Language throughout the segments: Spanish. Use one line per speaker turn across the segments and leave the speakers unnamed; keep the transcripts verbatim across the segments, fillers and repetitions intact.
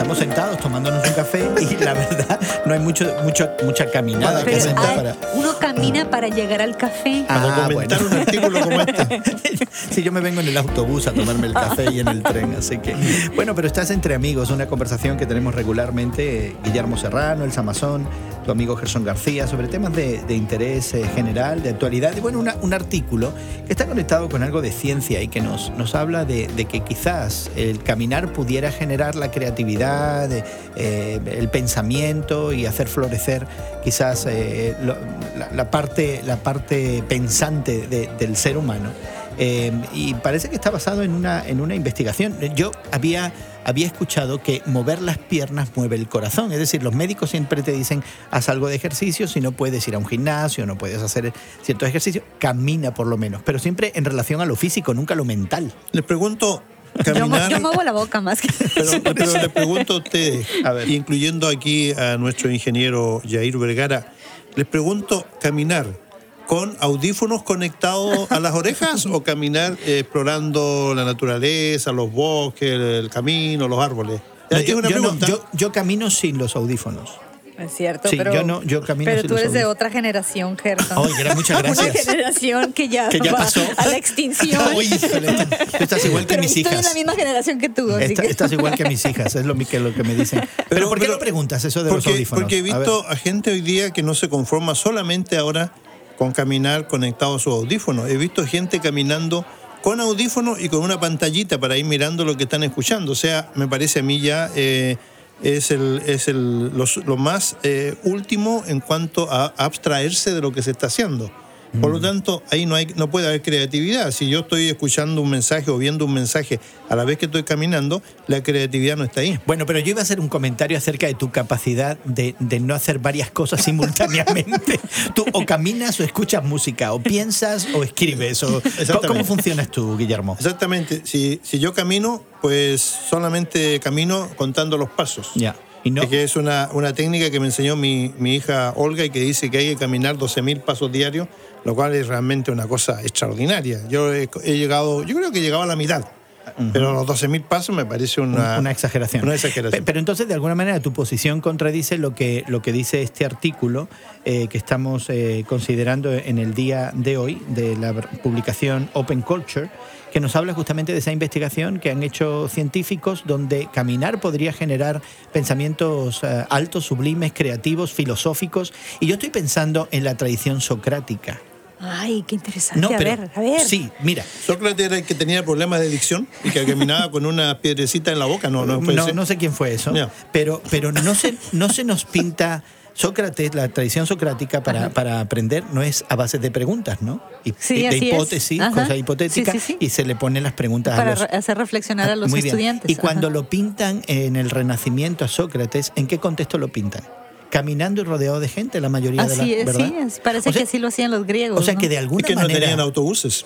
estamos sentados tomándonos un café y la verdad no hay mucho, mucho mucha caminada que hacer para...
Uno camina para llegar al café.
Para
Ah,
comentar
bueno.
un artículo como este.
Sí, yo me vengo en el autobús a tomarme el café y en el tren, así que... Bueno, pero estás entre amigos, una conversación que tenemos regularmente, eh, Guillermo Serrano, el Samazón, tu amigo Gerson García, sobre temas de, de interés eh, general, de actualidad, y bueno, una, un artículo que está conectado con algo de ciencia y que nos, nos habla de, de que quizás el caminar pudiera generar la creatividad, de, eh, el pensamiento y hacer florecer quizás eh, lo, la, la, parte, la parte pensante de, del ser humano. Eh, y parece que está basado en una, en una investigación. Yo había, había escuchado que mover las piernas mueve el corazón. Es decir, los médicos siempre te dicen, haz algo de ejercicio, si no puedes ir a un gimnasio, no puedes hacer cierto ejercicio, camina por lo menos. Pero siempre en relación a lo físico, nunca a lo mental.
Les pregunto,
Yo,
caminar...
yo muevo la boca más que...
Pero, pero le pregunto a ustedes,
A ver.
incluyendo aquí a nuestro ingeniero Jair Vergara, les pregunto, ¿caminar con audífonos conectados a las orejas o caminar eh, explorando la naturaleza, los bosques, el, el camino, los árboles?
No,
Es
yo,
una
yo, no,
pregunta.
yo, yo camino sin los audífonos.
Es cierto,
Sí,
pero,
yo no- yo camino
pero
sin
tú
los
eres de
audífonos.
otra generación, Gerson.
Oye, era muchas gracias.
Una generación que ya,
Que ya
va
pasó.
a la extinción.
Oye, híjole, tú estás igual que
Pero
mis
estoy
hijas.
en la misma generación que tú, así
Esta-
que...
Estás igual que mis hijas, es lo mi- que, lo que me dicen. Pero,
Pero-
¿por qué
pero-
no preguntas eso de
porque,
los audífonos?
porque he
A ver.
visto a, gente hoy día que no se conforma solamente ahora con caminar conectado a sus audífonos. He visto gente caminando con audífonos y con una pantallita para ir mirando lo que están escuchando. O sea, me parece a mí ya eh, es, el, es el, los- lo más eh, último en cuanto a abstraerse de lo que se está haciendo. Por lo tanto, ahí no, hay, no puede haber creatividad. Si yo estoy escuchando un mensaje o viendo un mensaje a la vez que estoy caminando, la creatividad no está ahí.
Bueno, pero yo iba a hacer un comentario acerca de tu capacidad de, de no hacer varias cosas simultáneamente. Tú o caminas o escuchas música, o piensas o escribes. O,
Exactamente.
¿Cómo funcionas tú, Guillermo?
Exactamente. Si, si yo camino, pues solamente camino contando los pasos.
Ya. Y no,
Es que es una, una técnica que me enseñó mi, mi hija Olga y que dice que hay que caminar doce mil pasos diarios, lo cual es realmente una cosa extraordinaria. Yo he, he llegado, yo creo que he llegado a la mitad, pero los doce mil pasos me parece una,
una exageración.
Una exageración.
Pe- Pero entonces, de alguna manera, tu posición contradice lo que, lo que dice este artículo eh, que estamos eh, considerando en el día de hoy, de la publicación Open Culture, que nos habla justamente de esa investigación que han hecho científicos donde caminar podría generar pensamientos eh, altos, sublimes, creativos, filosóficos. Y yo estoy pensando en la tradición socrática.
Ay, qué interesante.
No,
a
pero,
ver, a ver.
Sí, mira.
Sócrates era el que tenía problemas de adicción y que caminaba con una piedrecita en la boca. No, no, puede
No,
ser.
no sé quién fue eso,
Ya.
pero, pero no, se, no se nos pinta... Sócrates, la tradición socrática para, para aprender no es a base de preguntas, ¿no? Y,
Sí,
y de
así es.
hipótesis,
Ajá.
cosas hipotéticas,
Sí, sí, sí.
y se le ponen las preguntas
Para
a los...
re- hacer reflexionar a los
Muy bien.
estudiantes.
Y cuando
Ajá.
lo pintan en el Renacimiento a Sócrates, ¿en qué contexto lo pintan? Caminando y rodeado de gente, la mayoría de
Así
la
es,
¿verdad?
sí, es- parece
O sea-
que así lo hacían los griegos.
O sea
¿no?
que de
Y
alguna
que no
manera...
tenían autobuses.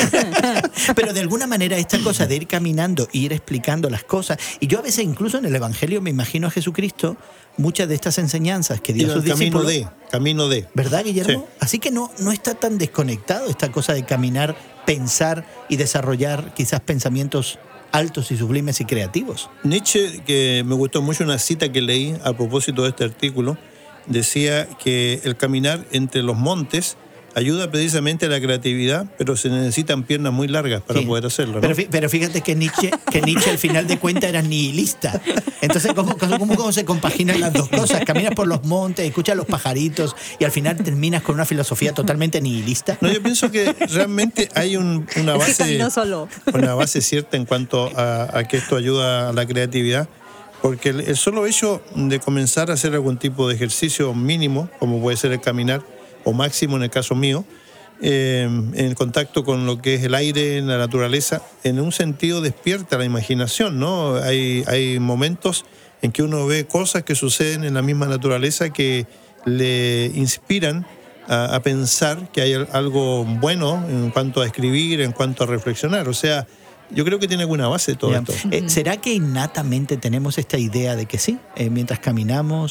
Pero de alguna manera esta cosa de ir caminando, ir explicando las cosas, y yo a veces incluso en el Evangelio me imagino a Jesucristo, muchas de estas enseñanzas que dio
Y
a sus
el camino
discípulos...
de, camino de.
¿Verdad, Guillermo?
Sí.
Así que no, no está tan desconectado esta cosa de caminar, pensar y desarrollar quizás pensamientos altos y sublimes y creativos.
Nietzsche, que me gustó mucho una cita que leí a propósito de este artículo, decía que el caminar entre los montes ayuda precisamente a la creatividad, pero se necesitan piernas muy largas para
Sí.
poder hacerlo, ¿no?
Pero, fí- pero fíjate que Nietzsche, que Nietzsche al final de cuentas era nihilista. Entonces, ¿cómo, cómo, cómo- cómo se compaginan las dos cosas? Caminas por los montes, escuchas los pajaritos y al final terminas con una filosofía totalmente nihilista.
No, yo pienso que realmente hay un- una
Es que
base,
caminó solo.
una base cierta en cuanto a, a que esto ayuda a la creatividad, porque el, el solo hecho de comenzar a hacer algún tipo de ejercicio mínimo, como puede ser el caminar, o máximo en el caso mío, eh, en contacto con lo que es el aire, la naturaleza, en un sentido despierta la imaginación, ¿no? Hay, hay momentos en que uno ve cosas que suceden en la misma naturaleza que le inspiran a, a pensar que hay algo bueno en cuanto a escribir, en cuanto a reflexionar. O sea, yo creo que tiene alguna base todo
Ya.
esto.
Eh, ¿Será que innatamente tenemos esta idea de que sí, eh, mientras caminamos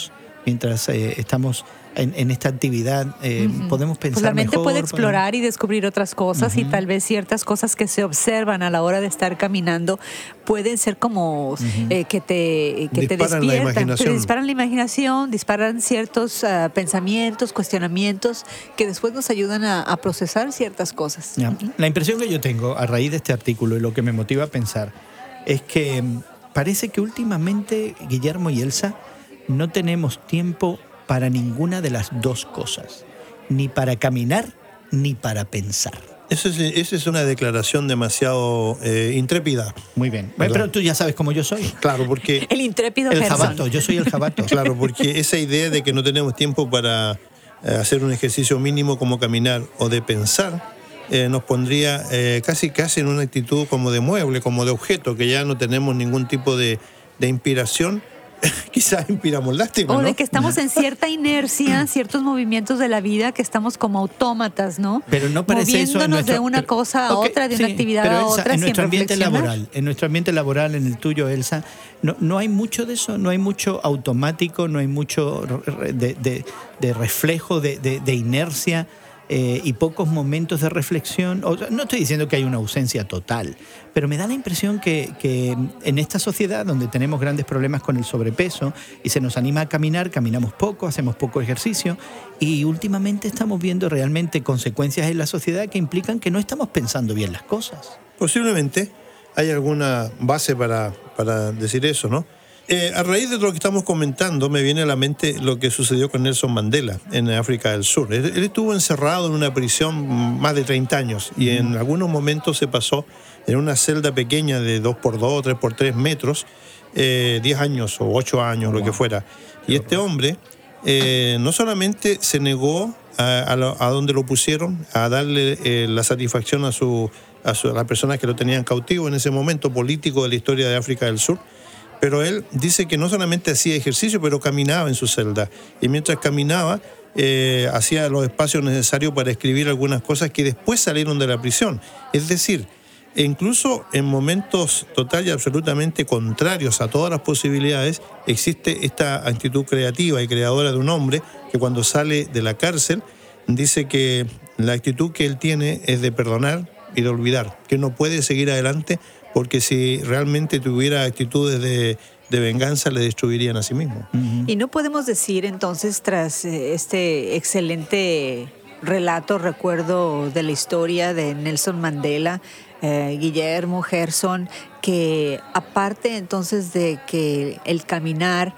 mientras eh, estamos en, en esta actividad, eh, uh-huh. podemos pensar
pues la mente
mejor,
puede explorar
podemos...
y descubrir otras cosas, uh-huh. y tal vez ciertas cosas que se observan a la hora de estar caminando pueden ser como uh-huh. eh, que te, que te despiertan,
la imaginación.
Te disparan la imaginación, disparan ciertos uh, pensamientos, cuestionamientos que después nos ayudan a, a procesar ciertas cosas.
Yeah. Uh-huh. La impresión que yo tengo a raíz de este artículo y lo que me motiva a pensar es que parece que últimamente Guillermo y Elsa no tenemos tiempo para ninguna de las dos cosas, ni para caminar ni para pensar.
Esa es, esa es una declaración demasiado eh, intrépida.
Muy bien. ¿Verdad? Pero tú ya sabes cómo yo soy.
Claro, porque...
El intrépido
El
Gerson.
jabato, yo soy el jabato.
Claro, porque esa idea de que no tenemos tiempo para eh, hacer un ejercicio mínimo como caminar o de pensar, eh, nos pondría eh, casi casi en una actitud como de mueble, como de objeto, que ya no tenemos ningún tipo de, de inspiración. Quizás inspiramos lástima,
o
¿no?
de que estamos en cierta inercia, ciertos movimientos de la vida, que estamos como autómatas, ¿no?
Pero no parece eso en nuestro,
de una
pero,
cosa a
okay,
otra, de
sí,
una actividad
pero
a
Elsa,
otra,
en
sin
nuestro ambiente
reflexionar.
laboral, en nuestro ambiente laboral, en el tuyo, Elsa, no, no hay mucho de eso, no hay mucho automático, no hay mucho de, de, de reflejo, de, de, de inercia. Eh, y pocos momentos de reflexión. O sea, no estoy diciendo que hay una ausencia total, pero me da la impresión que, que en esta sociedad donde tenemos grandes problemas con el sobrepeso y se nos anima a caminar, caminamos poco, hacemos poco ejercicio, y últimamente estamos viendo realmente consecuencias en la sociedad que implican que no estamos pensando bien las cosas.
Posiblemente hay alguna base para, para decir eso, ¿no? Eh, a raíz de lo que estamos comentando, me viene a la mente lo que sucedió con Nelson Mandela en África del Sur. Él, él estuvo encerrado en una prisión más de treinta años y en algunos momentos se pasó en una celda pequeña de dos por dos, tres por tres metros, eh, diez años o ocho años, wow. lo que fuera. Y este hombre eh, no solamente se negó a, a, lo, a donde lo pusieron, a darle eh, la satisfacción a, su, a, su, a las personas que lo tenían cautivo en ese momento político de la historia de África del Sur, pero él dice que no solamente hacía ejercicio, pero caminaba en su celda. Y mientras caminaba, eh, hacía los espacios necesarios para escribir algunas cosas que después salieron de la prisión. Es decir, incluso en momentos total y absolutamente contrarios a todas las posibilidades, existe esta actitud creativa y creadora de un hombre que cuando sale de la cárcel dice que la actitud que él tiene es de perdonar y de olvidar, que no puede seguir adelante porque si realmente tuviera actitudes de, de venganza, le destruirían a sí mismo.
Uh-huh. Y no podemos decir entonces, tras este excelente relato, recuerdo de la historia de Nelson Mandela, eh, Guillermo, Gerson, que aparte entonces de que el caminar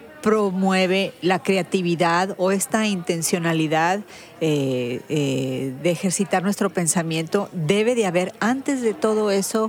promueve la creatividad o esta intencionalidad eh, eh, de ejercitar nuestro pensamiento, debe de haber antes de todo eso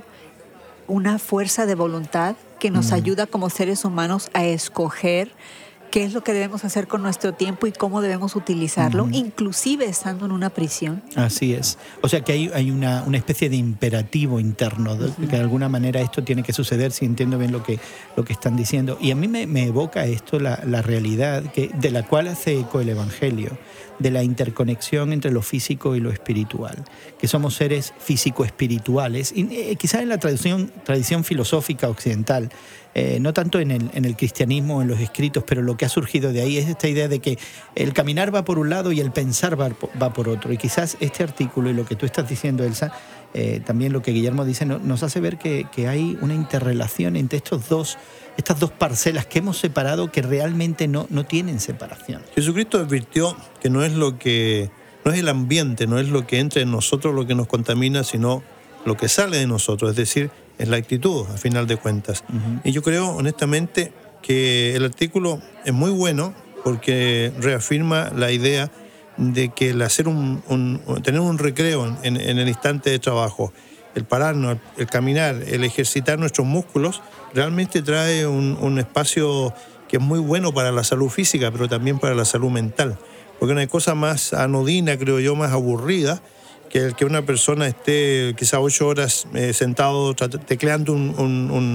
una fuerza de voluntad que nos mm. ayuda como seres humanos a escoger qué es lo que debemos hacer con nuestro tiempo y cómo debemos utilizarlo, mm. inclusive estando en una prisión.
Así es. O sea que hay, hay una, una especie de imperativo interno, de, mm. que de alguna manera esto tiene que suceder, si entiendo bien lo que, lo que están diciendo. Y a mí me, me evoca esto, la, la realidad que, de la cual hace eco el Evangelio, de la interconexión entre lo físico y lo espiritual, que somos seres físico-espirituales, y eh, quizás en la tradición, tradición filosófica occidental, eh, no tanto en el, en el cristianismo, en los escritos, pero lo que ha surgido de ahí es esta idea de que el caminar va por un lado y el pensar va, va por otro. Y quizás este artículo y lo que tú estás diciendo, Elsa, eh, también lo que Guillermo dice, no, nos hace ver que, que hay una interrelación entre estos dos estas dos parcelas que hemos separado que realmente no, no tienen separación.
Jesucristo advirtió que no es lo que no es el ambiente, no es lo que entra en nosotros lo que nos contamina, sino lo que sale de nosotros, es decir, es la actitud, a final de cuentas. Uh-huh. Y yo creo, honestamente, que el artículo es muy bueno porque reafirma la idea de que el hacer un, un tener un recreo en, en el instante de trabajo, el pararnos, el caminar, el ejercitar nuestros músculos, realmente trae un, un espacio que es muy bueno para la salud física, pero también para la salud mental. Porque no hay cosa más anodina, creo yo, más aburrida, que el que una persona esté quizá ocho horas eh, sentado tecleando un, un, un,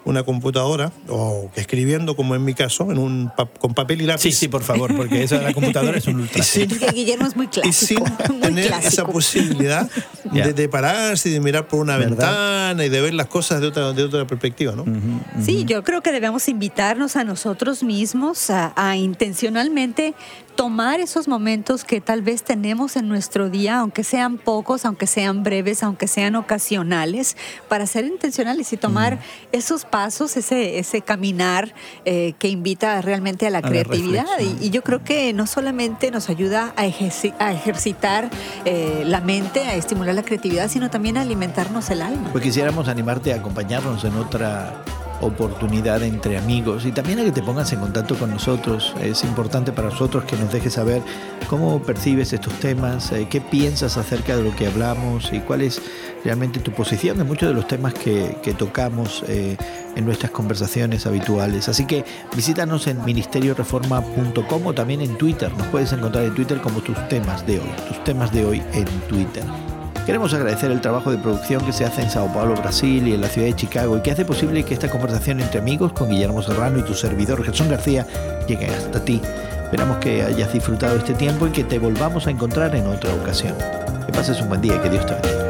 una computadora o escribiendo, como en mi caso, en un pa- con papel y lápiz.
Sí, sí, por favor, porque eso de la computadora es un ultra.
Y sin,
Guillermo es muy clásico.
y sin
muy
tener
clásico.
esa posibilidad
Ya.
de, de pararse y de mirar por una
¿Verdad?
ventana y de ver las cosas de otra, de otra perspectiva, ¿no?
Uh-huh.
Sí, yo creo que debemos invitarnos a nosotros mismos a, a intencionalmente tomar esos momentos que tal vez tenemos en nuestro día, aunque sean pocos, aunque sean breves, aunque sean ocasionales, para ser intencionales y tomar mm. esos pasos, ese, ese caminar eh, que invita realmente a la a creatividad. La y, y yo creo que no solamente nos ayuda a, ejerci- a ejercitar eh, la mente, a estimular la creatividad, sino también a alimentarnos el alma.
Pues quisiéramos animarte a acompañarnos en otra oportunidad entre amigos y también a que te pongas en contacto con nosotros. Es importante para nosotros que nos dejes saber cómo percibes estos temas, eh, qué piensas acerca de lo que hablamos y cuál es realmente tu posición en muchos de los temas que, que tocamos eh, en nuestras conversaciones habituales. Así que visítanos en ministerio reforma punto com o también en Twitter. Nos puedes encontrar en Twitter como tus temas de hoy, tus temas de hoy en Twitter. Queremos agradecer el trabajo de producción que se hace en Sao Paulo, Brasil y en la ciudad de Chicago y que hace posible que esta conversación entre amigos con Guillermo Serrano y tu servidor Gerson García llegue hasta ti. Esperamos que hayas disfrutado este tiempo y que te volvamos a encontrar en otra ocasión. Que pases un buen día y que Dios te bendiga.